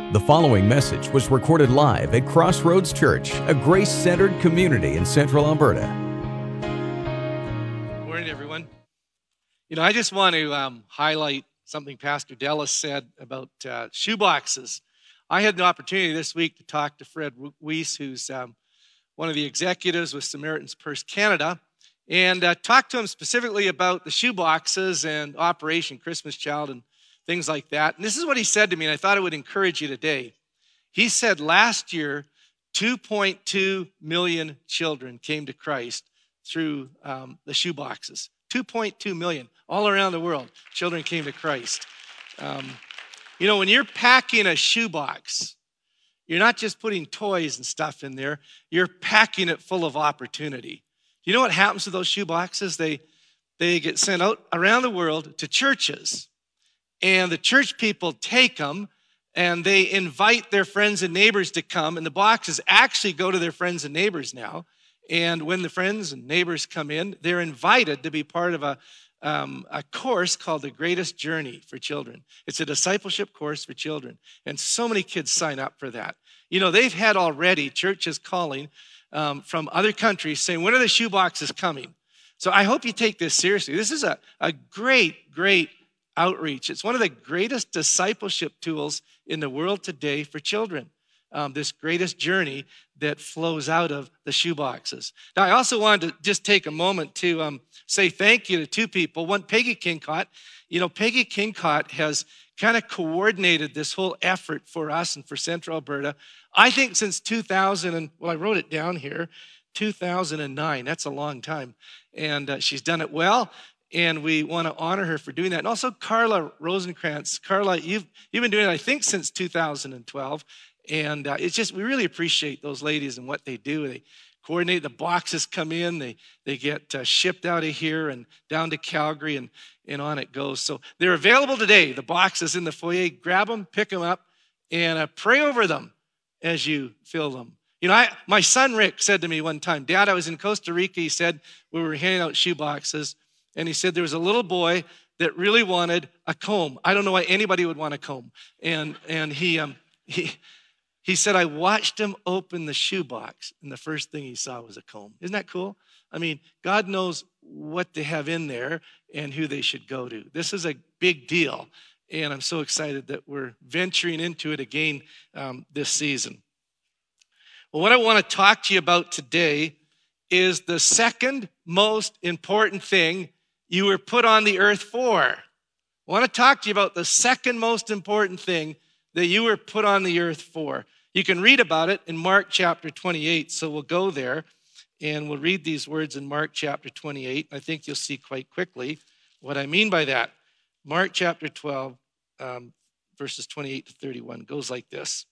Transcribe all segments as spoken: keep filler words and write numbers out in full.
The following message was recorded live at Crossroads Church, a grace-centered community in Central Alberta. Good morning, everyone. You know, I just want to um, highlight something Pastor Dallas said about uh, shoeboxes. I had an opportunity this week to talk to Fred Weiss, who's um, one of the executives with Samaritan's Purse Canada, and uh, talked to him specifically about the shoeboxes and Operation Christmas Child and things like that. And this is what he said to me, and I thought it would encourage you today. He said last year, two point two million children came to Christ through um, the shoeboxes. two point two million, all around the world, children came to Christ. Um, you know, when you're packing a shoebox, you're not just putting toys and stuff in there, you're packing it full of opportunity. You know what happens to those shoeboxes? They, they get sent out around the world to churches. And the church people take them and they invite their friends and neighbors to come. And the boxes actually go to their friends and neighbors now. And when the friends and neighbors come in, they're invited to be part of a, um, a course called The Greatest Journey for Children. It's a discipleship course for children. And so many kids sign up for that. You know, they've had already churches calling um, from other countries saying, when are the shoeboxes coming? So I hope you take this seriously. This is a, a great, great outreach. It's one of the greatest discipleship tools in the world today for children, um, this greatest journey that flows out of the shoeboxes. Now, I also wanted to just take a moment to um, say thank you to two people. One, Peggy Kincott. You know, Peggy Kincott has kind of coordinated this whole effort for us and for Central Alberta. I think since two thousand, and well, I wrote it down here, two thousand nine. That's a long time. And uh, she's done it well. And we want to honor her for doing that. And also Carla Rosenkrantz. Carla, you've, you've been doing it, I think, since two thousand twelve. And uh, it's just, we really appreciate those ladies and what they do. They coordinate, the boxes come in, they they get uh, shipped out of here and down to Calgary, and, and on it goes. So they're available today. The boxes in the foyer. Grab them, pick them up, and uh, pray over them as you fill them. You know, I, my son Rick said to me one time, Dad, I was in Costa Rica. He said, we were handing out shoe boxes. And he said there was a little boy that really wanted a comb. I don't know why anybody would want a comb. And and he um he he said, I watched him open the shoebox, and the first thing he saw was a comb. Isn't that cool? I mean, God knows what they have in there and who they should go to. This is a big deal, and I'm so excited that we're venturing into it again um, this season. Well, what I want to talk to you about today is the second most important thing you were put on the earth for. I want to talk to you about the second most important thing that you were put on the earth for. You can read about it in Mark chapter twenty-eight, so we'll go there and we'll read these words in Mark chapter twenty-eight. I think you'll see quite quickly what I mean by that. Mark chapter twelve, um, verses twenty-eight to thirty-one goes like this.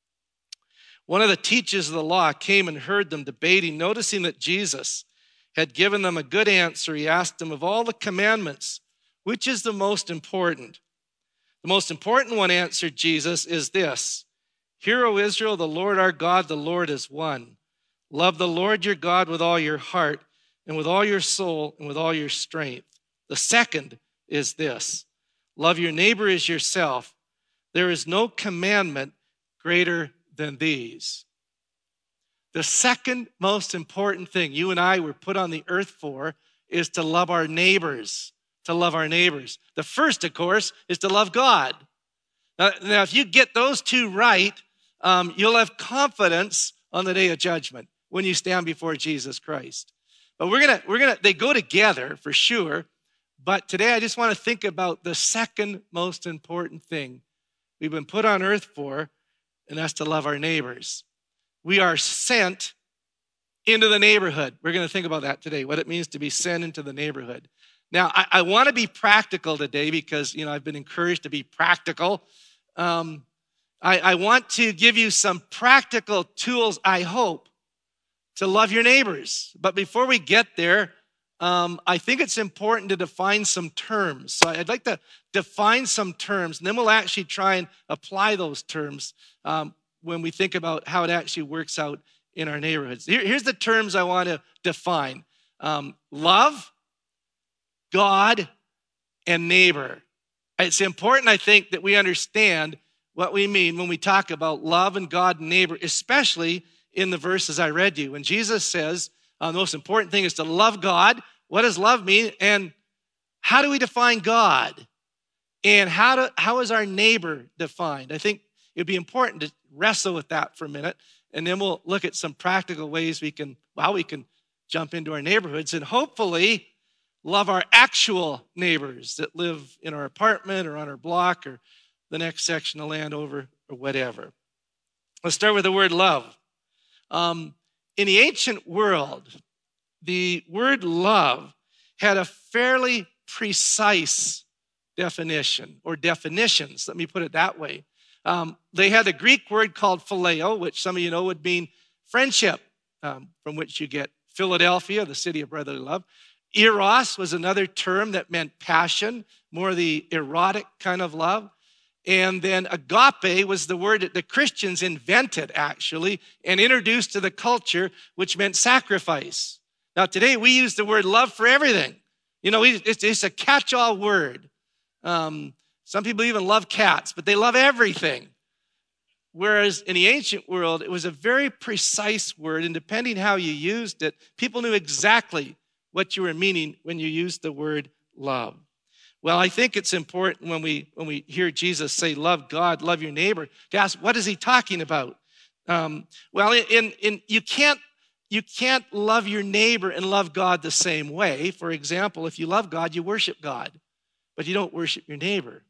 One of the teachers of the law came and heard them debating. Noticing that Jesus had given them a good answer, he asked them, of all the commandments, which is the most important? The most important one, answered Jesus, is this. Hear, O Israel, the Lord our God, the Lord is one. Love the Lord your God with all your heart and with all your soul and with all your strength. The second is this. Love your neighbor as yourself. There is no commandment greater than these. The second most important thing you and I were put on the earth for is to love our neighbors, to love our neighbors. The first, of course, is to love God. Now, now if you get those two right, um, you'll have confidence on the day of judgment when you stand before Jesus Christ. But we're gonna, we're gonna, they go together for sure. But today I just want to think about the second most important thing we've been put on earth for, and that's to love our neighbors. We are sent into the neighborhood. We're going to think about that today, what it means to be sent into the neighborhood. Now, I, I want to be practical today because, you know, I've been encouraged to be practical. Um, I, I want to give you some practical tools, I hope, to love your neighbors. But before we get there, um, I think it's important to define some terms. So I'd like to define some terms, and then we'll actually try and apply those terms um, when we think about how it actually works out in our neighborhoods. Here, here's the terms I want to define. Um, love, God, and neighbor. It's important, I think, that we understand what we mean when we talk about love and God and neighbor, especially in the verses I read you. When Jesus says uh, the most important thing is to love God, what does love mean? And how do we define God? And how, do, how is our neighbor defined? I think it would be important to wrestle with that for a minute, and then we'll look at some practical ways we can, how we can jump into our neighborhoods and hopefully love our actual neighbors that live in our apartment or on our block or the next section of land over or whatever. Let's start with the word love. Um, in the ancient world, the word love had a fairly precise definition or definitions. Let me put it that way. Um, they had a Greek word called phileo, which some of you know would mean friendship, um, from which you get Philadelphia, the city of brotherly love. Eros was another term that meant passion, more the erotic kind of love. And then agape was the word that the Christians invented, actually, and introduced to the culture, which meant sacrifice. Now, today we use the word love for everything. You know, it's, it's a catch-all word. Um, some people even love cats, but they love everything. Whereas in the ancient world, it was a very precise word, and depending how you used it, people knew exactly what you were meaning when you used the word love. Well, I think it's important when we when we hear Jesus say, love God, love your neighbor, to ask, what is he talking about? Um, well, in, in you can't you can't love your neighbor and love God the same way. For example, if you love God, you worship God, but you don't worship your neighbor.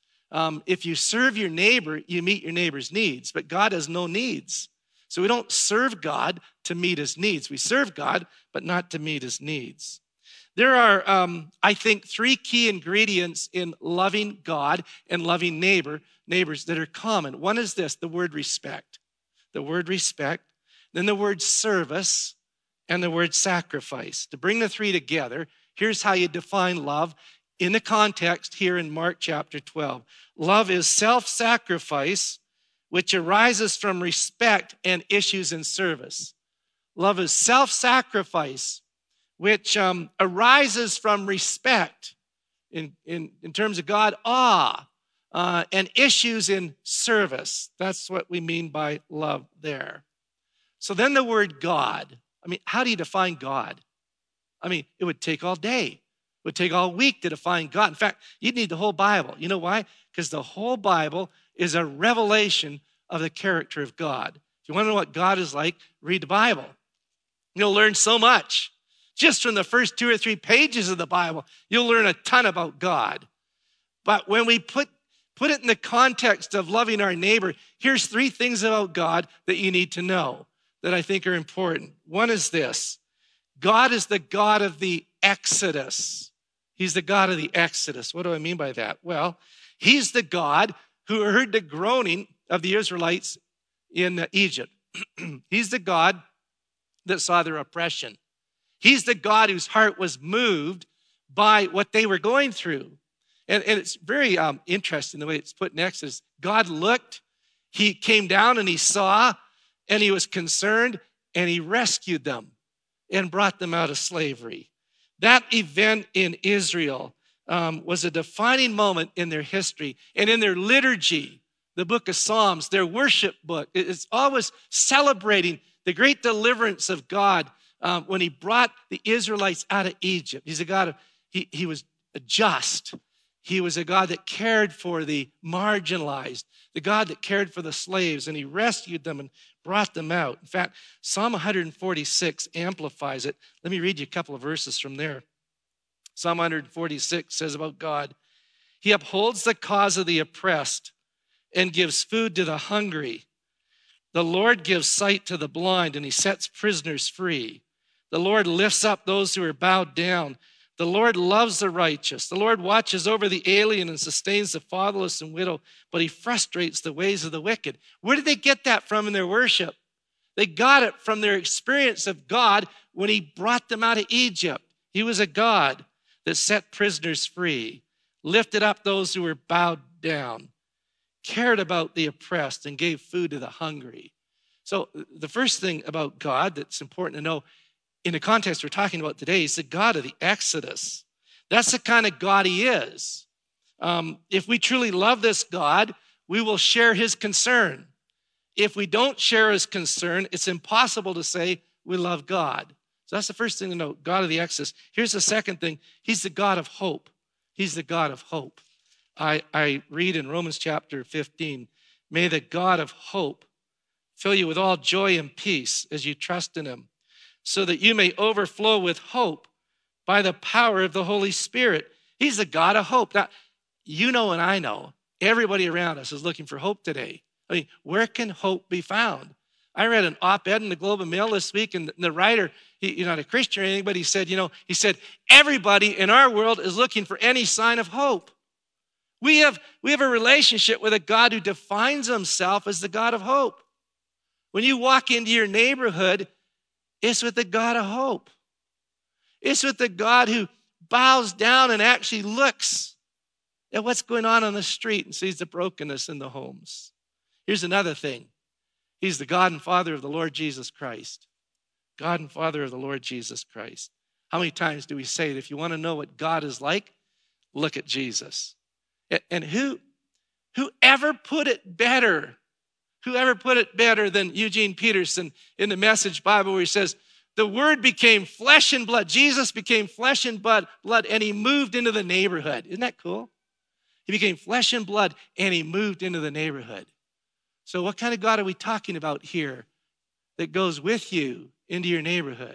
Um, if you serve your neighbor, you meet your neighbor's needs, but God has no needs. So we don't serve God to meet his needs. We serve God, but not to meet his needs. There are, um, I think, three key ingredients in loving God and loving neighbor, neighbors that are common. One is this, the word respect. The word respect, then the word service, and the word sacrifice. To bring the three together, here's how you define love in the context here in Mark chapter twelve. Love is self-sacrifice, which arises from respect and issues in service. Love is self-sacrifice, which um, arises from respect in, in, in terms of God, awe, uh, and issues in service. That's what we mean by love there. So then the word God. I mean, how do you define God? I mean, it would take all day. It would take all week to define God. In fact, you'd need the whole Bible. You know why? Because the whole Bible is a revelation of the character of God. If you want to know what God is like, read the Bible. You'll learn so much. Just from the first two or three pages of the Bible, you'll learn a ton about God. But when we put, put it in the context of loving our neighbor, here's three things about God that you need to know that I think are important. One is this: God is the God of the Exodus. He's the God of the Exodus. What do I mean by that? Well, he's the God who heard the groaning of the Israelites in Egypt. He's the God that saw their oppression. He's the God whose heart was moved by what they were going through. And, and it's very um, interesting the way it's put in Exodus. God looked, he came down and he saw, and he was concerned, and he rescued them and brought them out of slavery. That event in Israel um, was a defining moment in their history and in their liturgy, the book of Psalms, their worship book. It's always celebrating the great deliverance of God um, when he brought the Israelites out of Egypt. He's a God of, he, he was just. He was a God that cared for the marginalized, the God that cared for the slaves, and he rescued them and brought them out. In fact, Psalm one forty-six amplifies it. Let me read you a couple of verses from there. Psalm one forty-six says about God, he upholds the cause of the oppressed and gives food to the hungry. The Lord gives sight to the blind, and he sets prisoners free. The Lord lifts up those who are bowed down. The Lord loves the righteous. The Lord watches over the alien and sustains the fatherless and widow, but he frustrates the ways of the wicked. Where did they get that from in their worship? They got it from their experience of God when he brought them out of Egypt. He was a God that set prisoners free, lifted up those who were bowed down, cared about the oppressed, and gave food to the hungry. So the first thing about God that's important to know in the context we're talking about today is the God of the Exodus. That's the kind of God he is. Um, if we truly love this God, we will share his concern. If we don't share his concern, it's impossible to say we love God. So that's the first thing to note, God of the Exodus. Here's the second thing. He's the God of hope. He's the God of hope. I, I read in Romans chapter fifteen, may the God of hope fill you with all joy and peace as you trust in him, so that you may overflow with hope by the power of the Holy Spirit. He's the God of hope. Now, you know and I know, everybody around us is looking for hope today. I mean, where can hope be found? I read an op-ed in the Globe and Mail this week, and the writer, he, you're not a Christian or anything, but he said, you know, he said, everybody in our world is looking for any sign of hope. We have, we have a relationship with a God who defines himself as the God of hope. When you walk into your neighborhood, it's with the God of hope. It's with the God who bows down and actually looks at what's going on on the street and sees the brokenness in the homes. Here's another thing. He's the God and Father of the Lord Jesus Christ. God and Father of the Lord Jesus Christ. How many times do we say it? If you want to know what God is like, look at Jesus. And who, whoever put it better, whoever put it better than Eugene Peterson in the Message Bible, where he says, the Word became flesh and blood. Jesus became flesh and blood, blood, and he moved into the neighborhood. Isn't that cool? He became flesh and blood, and he moved into the neighborhood. So what kind of God are we talking about here that goes with you into your neighborhood?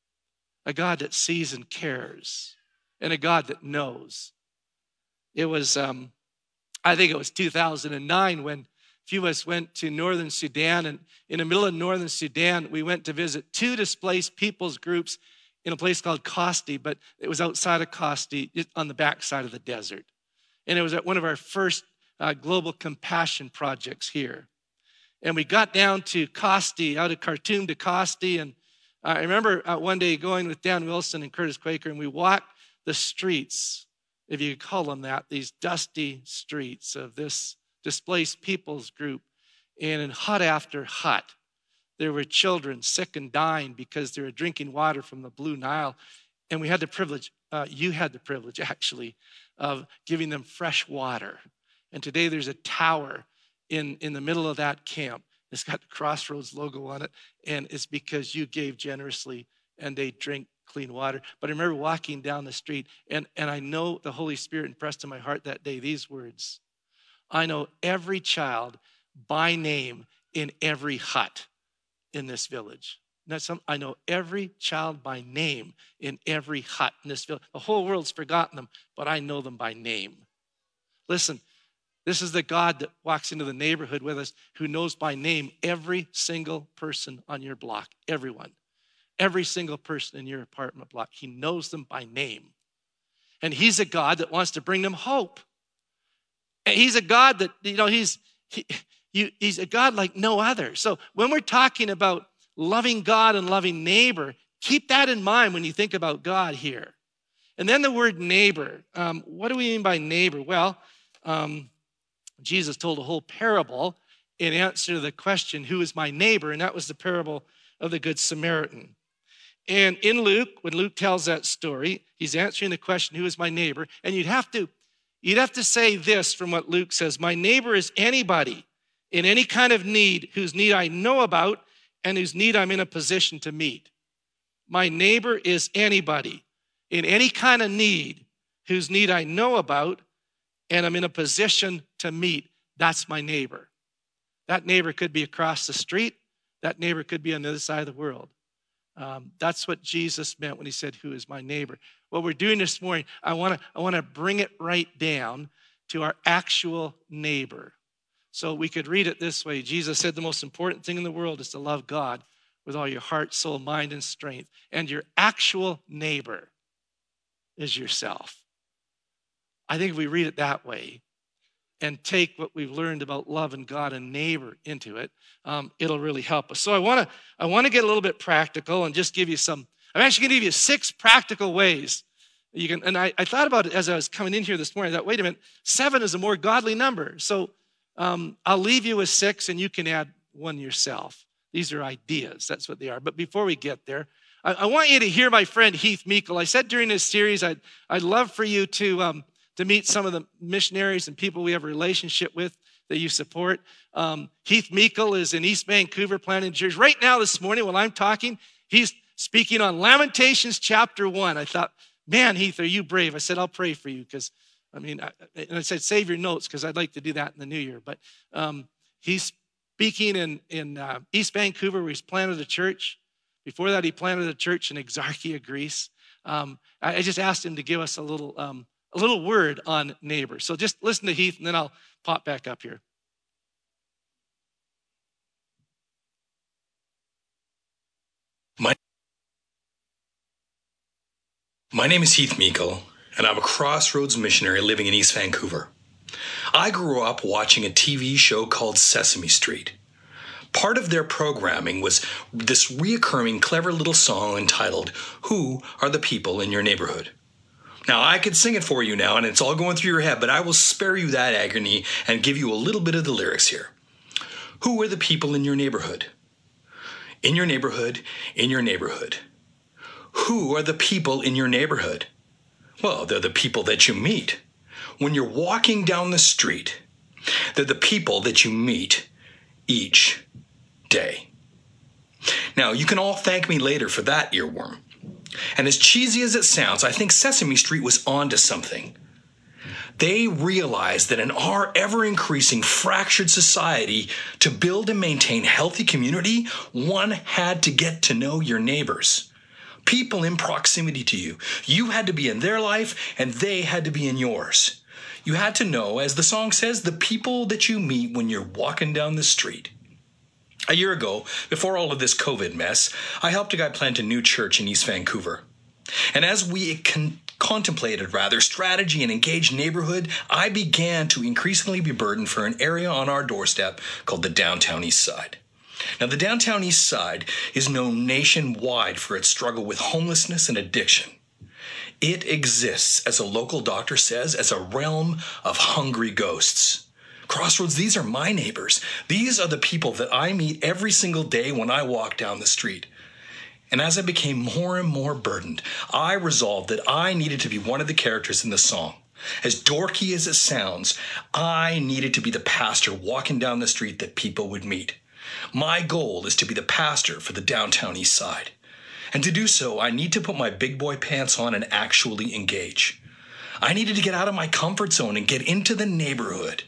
A God that sees and cares, and a God that knows. It was, um, I think it was two thousand nine when a few of us went to northern Sudan, and in the middle of northern Sudan, we went to visit two displaced peoples groups in a place called Kosti, but it was outside of Kosti, on the backside of the desert. And it was at one of our first uh, global compassion projects here. And we got down to Kosti, out of Khartoum to Kosti, and I remember uh, one day going with Dan Wilson and Curtis Quaker, and we walked the streets, if you could call them that, these dusty streets of this displaced peoples group. And in hut after hut, there were children sick and dying because they were drinking water from the Blue Nile. And we had the privilege, uh, you had the privilege actually, of giving them fresh water. And today there's a tower in, in the middle of that camp. It's got the Crossroads logo on it. And it's because you gave generously and they drink clean water. But I remember walking down the street, and, and I know the Holy Spirit impressed in my heart that day these words. I know every child by name in every hut in this village. That's some, I know every child by name in every hut in this village. The whole world's forgotten them, but I know them by name. Listen, this is the God that walks into the neighborhood with us, who knows by name every single person on your block, everyone. Every single person in your apartment block. He knows them by name. And he's a God that wants to bring them hope. And he's a God that, you know, he's, he, you, he's a God like no other. So when we're talking about loving God and loving neighbor, keep that in mind when you think about God here. And then the word neighbor. Um, what do we mean by neighbor? Well, um, Jesus told a whole parable in answer to the question, who is my neighbor? And that was the parable of the Good Samaritan. And in Luke, when Luke tells that story, he's answering the question, who is my neighbor? And you'd have to, you'd have to say this from what Luke says. My neighbor is anybody in any kind of need whose need I know about and whose need I'm in a position to meet. My neighbor is anybody in any kind of need whose need I know about and I'm in a position to meet. That's my neighbor. That neighbor could be across the street. That neighbor could be on the other side of the world. Um, that's what Jesus meant when he said, who is my neighbor? What we're doing this morning, I want to I want to bring it right down to our actual neighbor. So we could read it this way. Jesus said the most important thing in the world is to love God with all your heart, soul, mind, and strength. And your actual neighbor is yourself. I think if we read it that way and take what we've learned about love and God and neighbor into it, um, it'll really help us. So I want to I want to get a little bit practical and just give you some, I'm actually going to give you six practical ways you can, and I, I thought about it as I was coming in here this morning, I thought, wait a minute, seven is a more godly number. So um, I'll leave you with six and you can add one yourself. These are ideas, that's what they are. But before we get there, I, I want you to hear my friend Heath Meikle. I said during this series, I'd, I'd love for you to, um, to meet some of the missionaries and people we have a relationship with, that you support. Um, Heath Meikle is in East Vancouver planting church. Right now this morning while I'm talking, he's speaking on Lamentations chapter one. I thought, man, Heath, are you brave? I said, I'll pray for you because, I mean, I, and I said, save your notes because I'd like to do that in the new year. But um, he's speaking in, in uh, East Vancouver where he's planted a church. Before that, he planted a church in Exarchia, Greece. Um, I, I just asked him to give us a little, um, a little word on neighbors. So just listen to Heath and then I'll pop back up here. My, my name is Heath Meikle, and I'm a Crossroads missionary living in East Vancouver. I grew up watching a T V show called Sesame Street. Part of their programming was this reoccurring clever little song entitled, "Who Are the People in Your Neighborhood?" Now, I could sing it for you now, and it's all going through your head, but I will spare you that agony and give you a little bit of the lyrics here. Who are the people in your neighborhood? In your neighborhood, in your neighborhood. Who are the people in your neighborhood? Well, they're the people that you meet. When you're walking down the street, they're the people that you meet each day. Now, you can all thank me later for that earworm. And as cheesy as it sounds, I think Sesame Street was onto something. They realized that in our ever-increasing fractured society, to build and maintain healthy community, one had to get to know your neighbors. People in proximity to you. You had to be in their life, and they had to be in yours. You had to know, as the song says, the people that you meet when you're walking down the street. A year ago, before all of this COVID mess, I helped a guy plant a new church in East Vancouver. And as we con- contemplated, rather, strategy and engaged neighborhood, I began to increasingly be burdened for an area on our doorstep called the Downtown East Side. Now, the Downtown East Side is known nationwide for its struggle with homelessness and addiction. It exists, as a local doctor says, as a realm of hungry ghosts. Crossroads, these are my neighbors. These are the people that I meet every single day when I walk down the street. And as I became more and more burdened, I resolved that I needed to be one of the characters in the song. As dorky as it sounds, I needed to be the pastor walking down the street that people would meet. My goal is to be the pastor for the Downtown East Side. And to do so, I need to put my big boy pants on and actually engage. I needed to get out of my comfort zone and get into the neighborhood.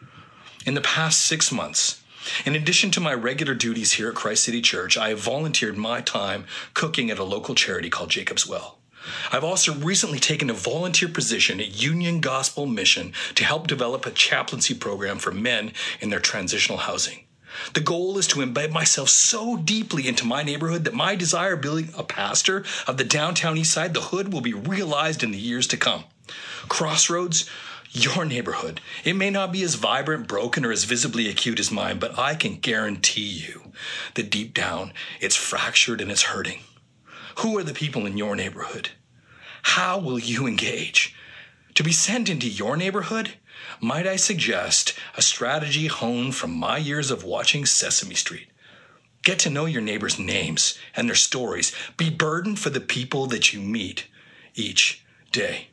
In the past six months, in addition to my regular duties here at Christ City Church, I have volunteered my time cooking at a local charity called Jacob's Well. I've also recently taken a volunteer position at Union Gospel Mission to help develop a chaplaincy program for men in their transitional housing. The goal is to embed myself so deeply into my neighborhood that my desire of being a pastor of the Downtown East Side, the hood, will be realized in the years to come. Crossroads, your neighborhood. It may not be as vibrant, broken, or as visibly acute as mine, but I can guarantee you that deep down, it's fractured and it's hurting. Who are the people in your neighborhood? How will you engage? To be sent into your neighborhood, might I suggest a strategy honed from my years of watching Sesame Street. Get to know your neighbors' names and their stories. Be burdened for the people that you meet each day.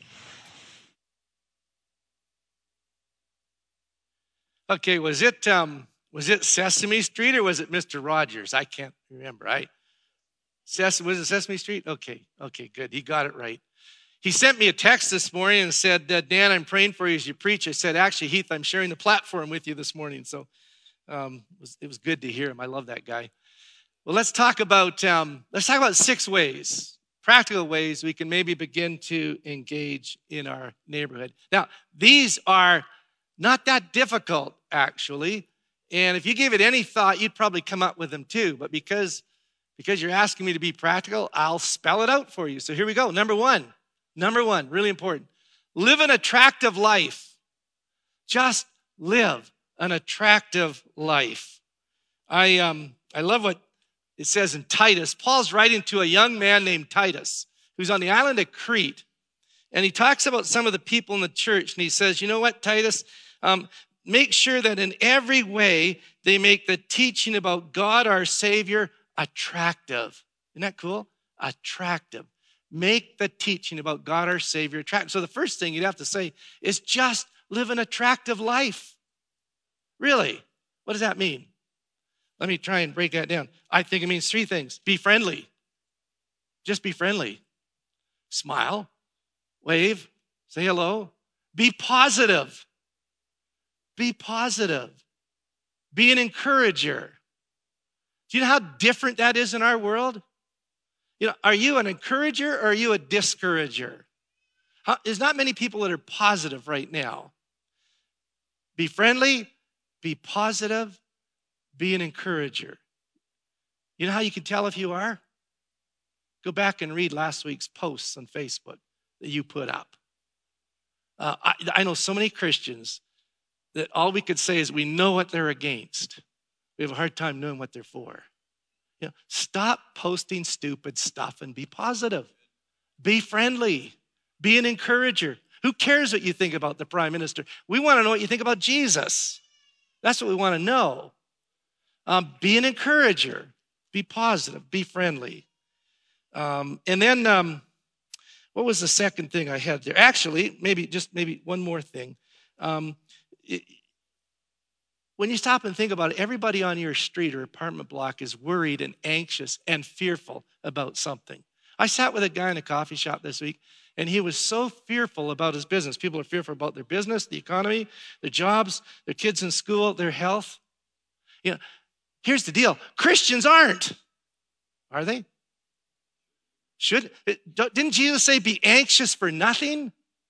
Okay, was it um, was it Sesame Street or was it Mister Rogers? I can't remember. I Ses- was it Sesame Street? Okay, okay, good. He got it right. He sent me a text this morning and said, Dan, I'm praying for you as you preach. I said, actually, Heath, I'm sharing the platform with you this morning. So um, it, was, it was good to hear him. I love that guy. Well, let's talk about um, let's talk about six ways, practical ways we can maybe begin to engage in our neighborhood. Now, these are not that difficult, actually. And if you gave it any thought, you'd probably come up with them too. But because, because you're asking me to be practical, I'll spell it out for you. So here we go. Number one. Number one, really important. Live an attractive life. Just live an attractive life. I um I love what it says in Titus. Paul's writing to a young man named Titus who's on the island of Crete. And he talks about some of the people in the church. And he says, you know what, Titus? Um, make sure that in every way they make the teaching about God, our Savior, attractive. Isn't that cool? Attractive. Make the teaching about God, our Savior, attractive. So the first thing you'd have to say is just live an attractive life. Really? What does that mean? Let me try and break that down. I think it means three things. Be friendly. Just be friendly. Smile, wave, say hello. Be positive. Be positive. Be an encourager. Do you know how different that is in our world? You know, are you an encourager or are you a discourager? How, there's not many people that are positive right now. Be friendly, be positive, be an encourager. You know how you can tell if you are? Go back and read last week's posts on Facebook that you put up. Uh, I, I know so many Christians that all we could say is we know what they're against. We have a hard time knowing what they're for. You know, stop posting stupid stuff and be positive. Be friendly. Be an encourager. Who cares what you think about the prime minister? We want to know what you think about Jesus. That's what we want to know. Um, be an encourager. Be positive. Be friendly. Um, and then, um, what was the second thing I had there? Actually, maybe just maybe one more thing. Um, it, when you stop and think about it, everybody on your street or apartment block is worried and anxious and fearful about something. I sat with a guy in a coffee shop this week, and he was so fearful about his business. People are fearful about their business, the economy, their jobs, their kids in school, their health. You know, here's the deal. Christians aren't. Are they? Should, didn't Jesus say, be anxious for nothing?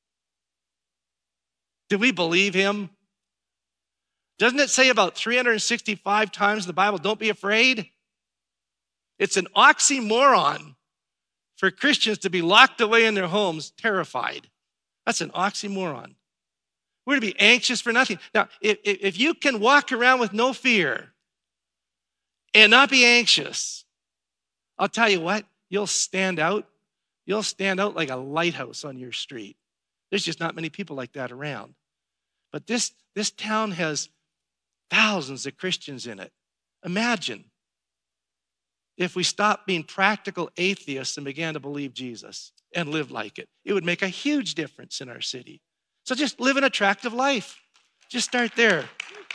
Did we believe him? Doesn't it say about three hundred sixty-five times in the Bible, don't be afraid? It's an oxymoron for Christians to be locked away in their homes, terrified. That's an oxymoron. We're to be anxious for nothing. Now, if, if you can walk around with no fear and not be anxious, I'll tell you what, you'll stand out. You'll stand out like a lighthouse on your street. There's just not many people like that around. But this, this town has thousands of Christians in it. Imagine if we stopped being practical atheists and began to believe Jesus and live like it. It would make a huge difference in our city. So just live an attractive life. Just start there.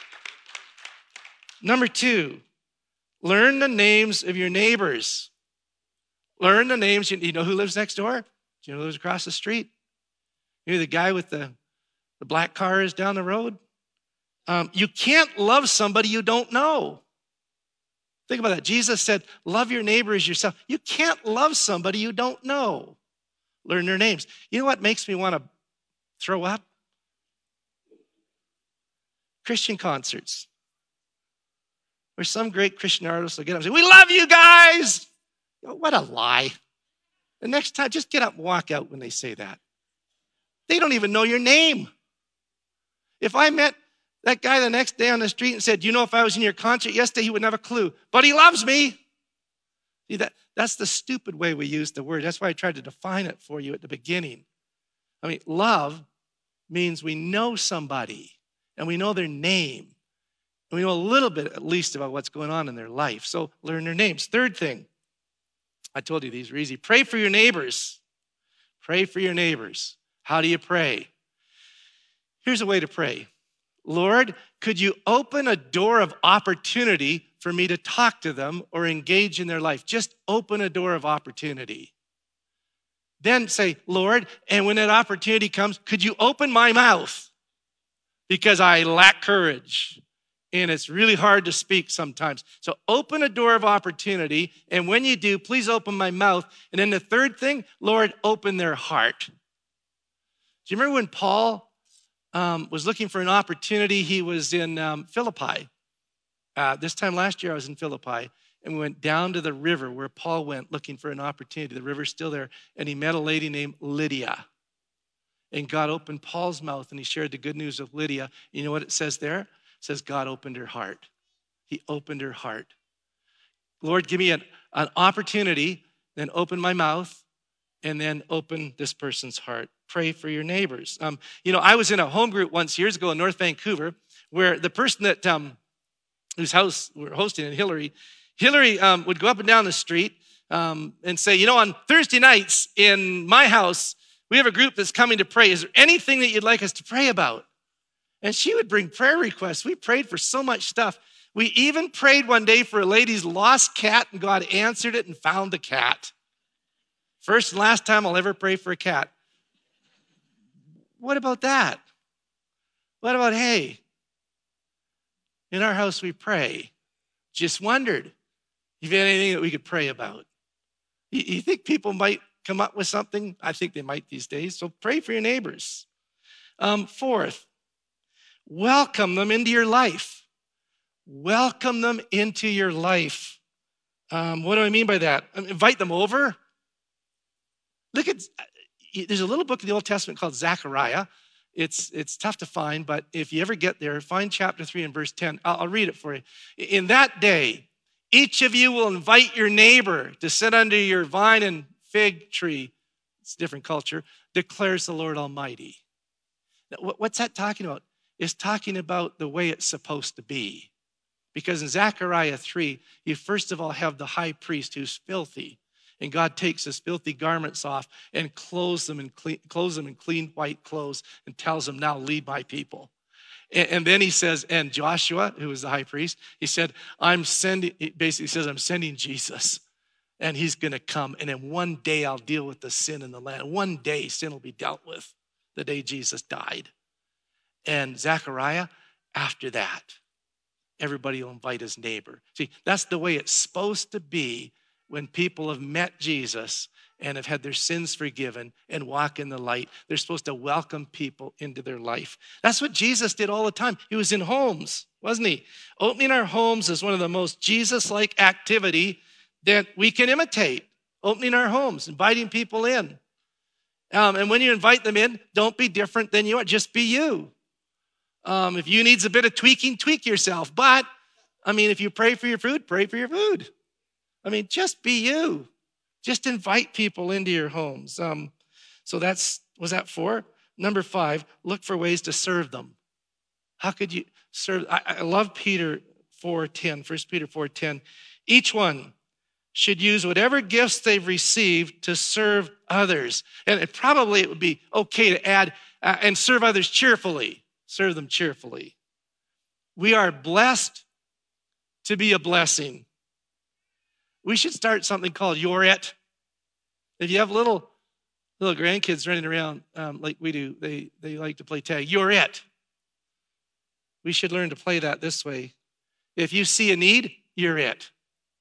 Number two, learn the names of your neighbors. Learn the names. You know who lives next door? Do you know who lives across the street? You know the guy with the, the black car is down the road? Um, you can't love somebody you don't know. Think about that. Jesus said, love your neighbor as yourself. You can't love somebody you don't know. Learn their names. You know what makes me want to throw up? Christian concerts. Where some great Christian artists will get up and say, we love you guys. You know, what a lie. The next time, just get up and walk out when they say that. They don't even know your name. If I met that guy the next day on the street and said, you know, if I was in your concert yesterday, he wouldn't have a clue. But he loves me. See, that, that's the stupid way we use the word. That's why I tried to define it for you at the beginning. I mean, love means we know somebody and we know their name. And we know a little bit at least about what's going on in their life. So learn their names. Third thing, I told you these were easy. Pray for your neighbors. Pray for your neighbors. How do you pray? Here's a way to pray. Lord, could you open a door of opportunity for me to talk to them or engage in their life? Just open a door of opportunity. Then say, Lord, and when that opportunity comes, could you open my mouth? Because I lack courage and it's really hard to speak sometimes. So open a door of opportunity, and when you do, please open my mouth. And then the third thing, Lord, open their heart. Do you remember when Paul Um, was looking for an opportunity? He was in um, Philippi. Uh, this time last year, I was in Philippi, and we went down to the river where Paul went looking for an opportunity. The river's still there, and he met a lady named Lydia. And God opened Paul's mouth, and he shared the good news of Lydia. You know what it says there? It says God opened her heart. He opened her heart. Lord, give me an, an opportunity, then open my mouth, and then open this person's heart. Pray for your neighbors. Um, you know, I was in a home group once years ago in North Vancouver where the person that um, whose house we were hosting in Hillary, Hillary um, would go up and down the street um, and say, you know, on Thursday nights in my house, we have a group that's coming to pray. Is there anything that you'd like us to pray about? And she would bring prayer requests. We prayed for so much stuff. We even prayed one day for a lady's lost cat, and God answered it and found the cat. First and last time I'll ever pray for a cat. What about that? What about, hey, in our house we pray. Just wondered if you had anything that we could pray about. You, you think people might come up with something? I think they might these days. So pray for your neighbors. Um, fourth, welcome them into your life. Welcome them into your life. Um, what do I mean by that? Invite them over. Look at, there's a little book in the Old Testament called Zechariah. It's, it's tough to find, but if you ever get there, find chapter three and verse ten. I'll, I'll read it for you. In that day, each of you will invite your neighbor to sit under your vine and fig tree. It's a different culture, declares the Lord Almighty. Now, what's that talking about? It's talking about the way it's supposed to be. Because in Zechariah three, you first of all have the high priest who's filthy. And God takes his filthy garments off and clothes them in clean, clothes them in clean white clothes and tells them, now lead my people. And, and then he says, and Joshua, who was the high priest, he said, I'm sending, he basically says, I'm sending Jesus. And he's going to come. And in one day, I'll deal with the sin in the land. One day, sin will be dealt with, the day Jesus died. And Zechariah, after that, everybody will invite his neighbor. See, that's the way it's supposed to be when people have met Jesus and have had their sins forgiven and walk in the light. They're supposed to welcome people into their life. That's what Jesus did all the time. He was in homes, wasn't he? Opening our homes is one of the most Jesus-like activity that we can imitate. Opening our homes, inviting people in. Um, and when you invite them in, don't be different than you are. Just be you. Um, if you needs a bit of tweaking, tweak yourself. But, I mean, if you pray for your food, pray for your food. I mean, just be you. Just invite people into your homes. Um, so that's, was that four? Number five, look for ways to serve them. How could you serve? I, I love Peter four ten, First Peter four ten. Each one should use whatever gifts they've received to serve others. And it, probably it would be okay to add, uh, and serve others cheerfully. Serve them cheerfully. We are blessed to be a blessing. We should start something called You're It. If you have little little grandkids running around um, like we do, they, they like to play tag. You're it. We should learn to play that this way. If you see a need, you're it.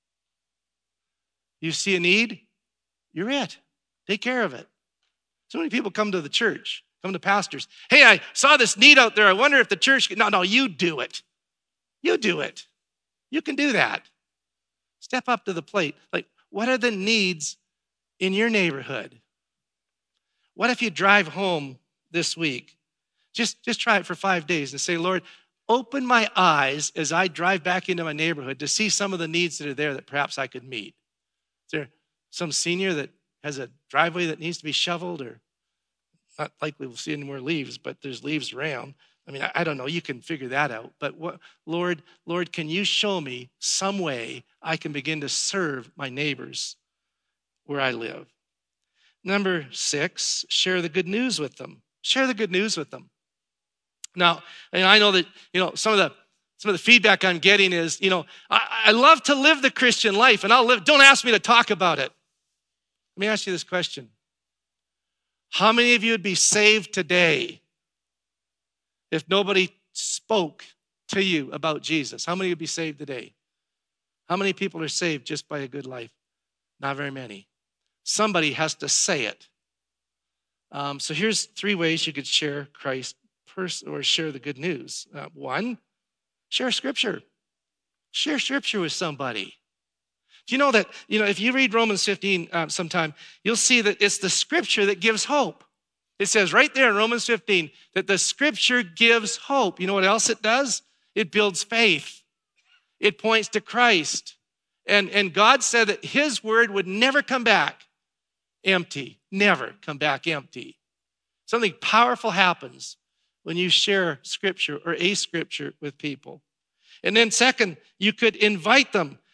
You see a need, you're it. Take care of it. So many people come to the church, come to pastors. Hey, I saw this need out there. I wonder if the church, no, no, you do it. You do it. You can do that. Step up to the plate. Like, what are the needs in your neighborhood? What if you drive home this week? Just, just try it for five days and say, Lord, open my eyes as I drive back into my neighborhood to see some of the needs that are there that perhaps I could meet. Is there some senior that has a driveway that needs to be shoveled? Or not likely we'll see any more leaves, but there's leaves around. I mean, I, I don't know. You can figure that out. But what, Lord, Lord, can you show me some way I can begin to serve my neighbors where I live? Number six, share the good news with them. Share the good news with them. Now, and I know that, you know, some of the some of the feedback I'm getting is, you know, I, I love to live the Christian life, and I'll live. Don't ask me to talk about it. Let me ask you this question. How many of you would be saved today if nobody spoke to you about Jesus? How many would be saved today? How many people are saved just by a good life? Not very many. Somebody has to say it. Um, so here's three ways you could share Christ pers- or share the good news. Uh, one, share Scripture. Share Scripture with somebody. Do you know that, you know, if you read Romans fifteen um, sometime, you'll see that it's the Scripture that gives hope. It says right there in Romans fifteen that the Scripture gives hope. You know what else it does? It builds faith. It points to Christ. And, and God said that his word would never come back empty. Never come back empty. Something powerful happens when you share Scripture or a Scripture with people. And then second, you could invite them.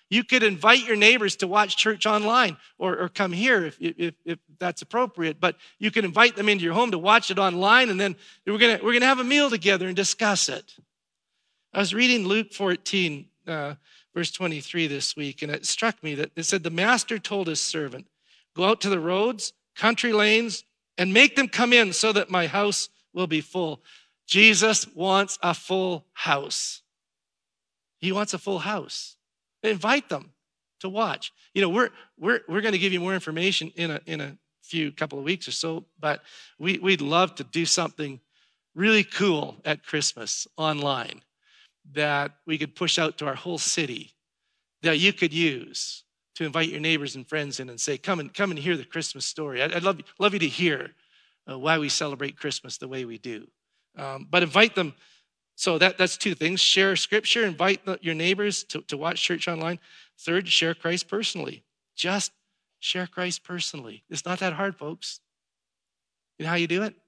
You could invite your neighbors to watch church online or, or come here if, if, if that's appropriate. But you can invite them into your home to watch it online, and then we're gonna we're gonna have a meal together and discuss it. I was reading Luke fourteen, uh, verse twenty-three this week, and it struck me that it said, the master told his servant, go out to the roads, country lanes, and make them come in so that my house will be full. Jesus wants a full house. He wants a full house. Invite them to watch. You know, we're we're we're going to give you more information in a in a few couple of weeks or so, but we we'd love to do something really cool at Christmas online that we could push out to our whole city that you could use to invite your neighbors and friends in and say, come and come and hear the Christmas story. I'd, I'd love love you to hear uh, why we celebrate Christmas the way we do. Um, but invite them. So that, that's two things. Share scripture, invite the, your neighbors to, to watch church online. Third, share Christ personally. Just share Christ personally. It's not that hard, folks. You know how you do it?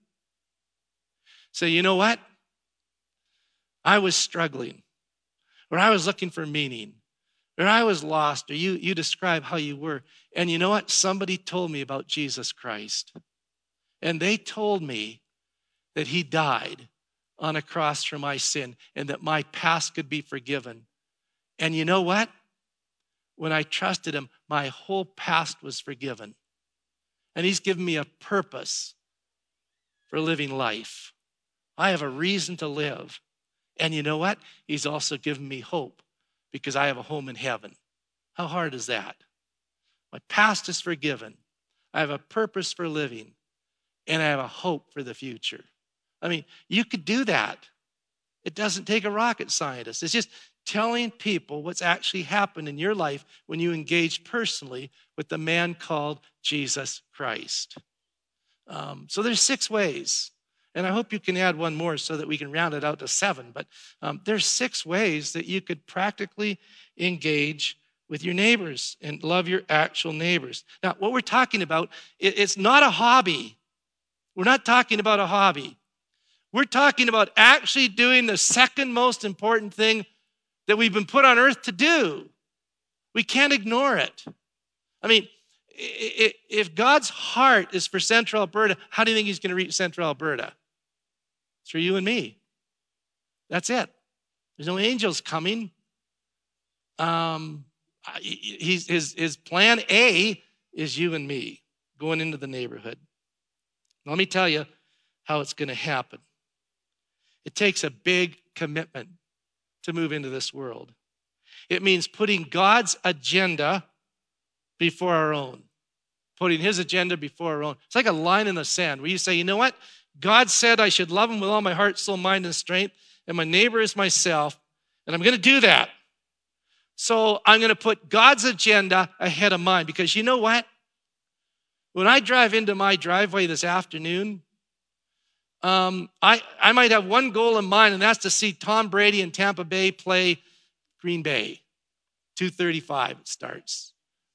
So you know what? I was struggling, or I was looking for meaning, or I was lost, or you, you describe how you were. And you know what? Somebody told me about Jesus Christ. And they told me that he died on a cross for my sin and that my past could be forgiven. And you know what? When I trusted him, my whole past was forgiven. And he's given me a purpose for living life. I have a reason to live. And you know what? He's also given me hope because I have a home in heaven. How hard is that? My past is forgiven. I have a purpose for living. And I have a hope for the future. I mean, you could do that. It doesn't take a rocket scientist. It's just telling people what's actually happened in your life when you engage personally with the man called Jesus Christ. Um, so there's six ways. And I hope you can add one more so that we can round it out to seven. But um, there's six ways that you could practically engage with your neighbors and love your actual neighbors. Now, what we're talking about, it, it's not a hobby. We're not talking about a hobby. We're talking about actually doing the second most important thing that we've been put on earth to do. We can't ignore it. I mean, if God's heart is for Central Alberta, how do you think he's going to reach Central Alberta? Through you and me. That's it. There's no angels coming. Um, he's, his, his plan A is you and me going into the neighborhood. Let me tell you how it's going to happen. It takes a big commitment to move into this world. It means putting God's agenda before our own. Putting his agenda before our own. It's like a line in the sand where you say, you know what? God said I should love him with all my heart, soul, mind, and strength, and my neighbor is myself, and I'm going to do that. So I'm going to put God's agenda ahead of mine, because you know what? When I drive into my driveway this afternoon, um, I, I might have one goal in mind, and that's to see Tom Brady in Tampa Bay play Green Bay. two thirty-five it starts.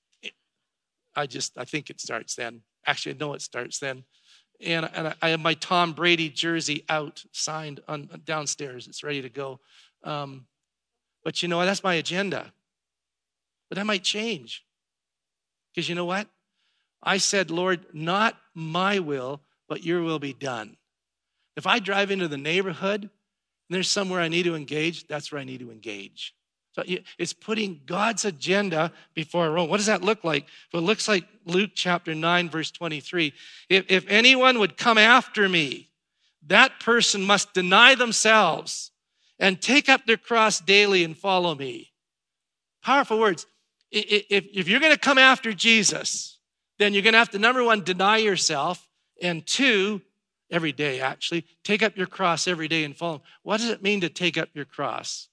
I just, I think it starts then. Actually, I know it starts then. And, and I have my Tom Brady jersey out, signed on downstairs. It's ready to go. Um, but you know what? That's my agenda. But that might change. Because you know what? I said, Lord, not my will, but your will be done. If I drive into the neighborhood and there's somewhere I need to engage, that's where I need to engage. So it's putting God's agenda before our own. What does that look like? Well, it looks like Luke chapter nine, verse twenty-three. If, if anyone would come after me, that person must deny themselves and take up their cross daily and follow me. Powerful words. If, if you're going to come after Jesus, then you're going to have to, number one, deny yourself, and two, every day actually, take up your cross every day and follow him. What does it mean to take up your cross?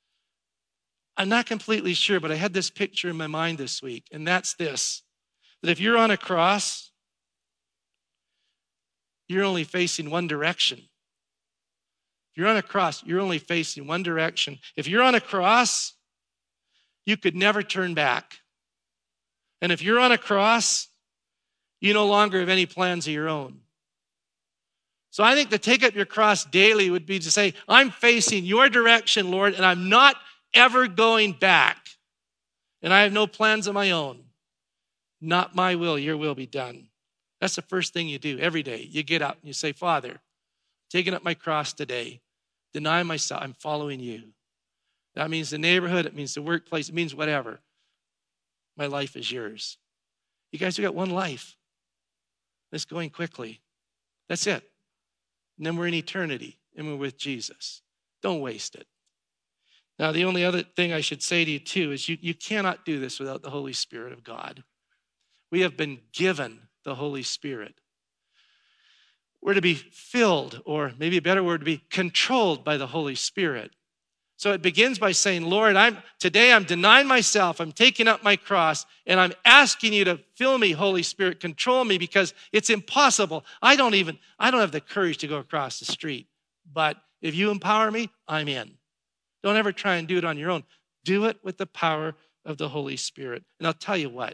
I'm not completely sure, but I had this picture in my mind this week, and that's this, that if you're on a cross, you're only facing one direction. If you're on a cross, you're only facing one direction. If you're on a cross, you could never turn back. And if you're on a cross, you no longer have any plans of your own. So I think to take up your cross daily would be to say, I'm facing your direction, Lord, and I'm not ever going back. And I have no plans of my own. Not my will, your will be done. That's the first thing you do every day. You get up and you say, Father, taking up my cross today, deny myself, I'm following you. That means the neighborhood, it means the workplace, it means whatever. My life is yours. You guys, we got one life. It's going quickly. That's it. And then we're in eternity and we're with Jesus. Don't waste it. Now, the only other thing I should say to you too is you, you cannot do this without the Holy Spirit of God. We have been given the Holy Spirit. We're to be filled, or maybe a better word, to be controlled by the Holy Spirit. So it begins by saying, Lord, I'm today I'm denying myself, I'm taking up my cross, and I'm asking you to fill me, Holy Spirit, control me, because it's impossible. I don't even, I don't have the courage to go across the street. But if you empower me, I'm in. Don't ever try and do it on your own. Do it with the power of the Holy Spirit. And I'll tell you what,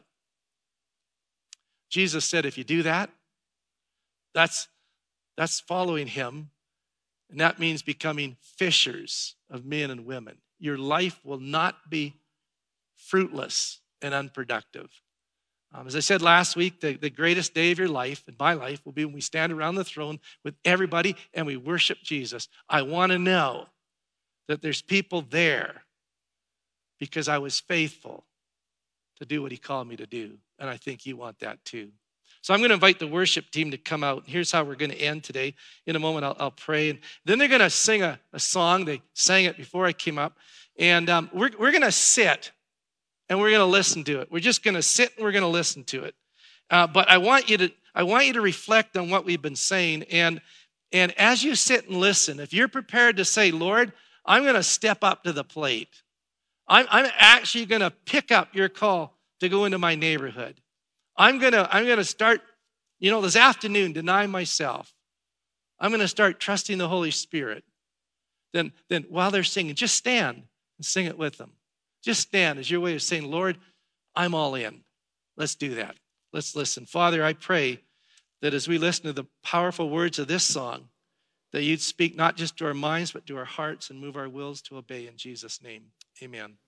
Jesus said, if you do that, that's, that's following him. And that means becoming fishers of men and women. Your life will not be fruitless and unproductive. Um, as I said last week, the, the greatest day of your life, and my life, will be when we stand around the throne with everybody and we worship Jesus. I want to know that there's people there because I was faithful to do what he called me to do. And I think you want that too. So I'm going to invite the worship team to come out. Here's how we're going to end today. In a moment, I'll, I'll pray. And then they're going to sing a, a song. They sang it before I came up. And um, we're, we're going to sit and we're going to listen to it. We're just going to sit and we're going to listen to it. Uh, but I want you to I want you to reflect on what we've been saying. And, and as you sit and listen, if you're prepared to say, Lord, I'm going to step up to the plate. I'm, I'm actually going to pick up your call to go into my neighborhood. I'm going to I'm going to start, you know, this afternoon, deny myself. I'm going to start trusting the Holy Spirit. Then, then while they're singing, just stand and sing it with them. Just stand as your way of saying, Lord, I'm all in. Let's do that. Let's listen. Father, I pray that as we listen to the powerful words of this song, that you'd speak not just to our minds, but to our hearts and move our wills to obey in Jesus' name. Amen.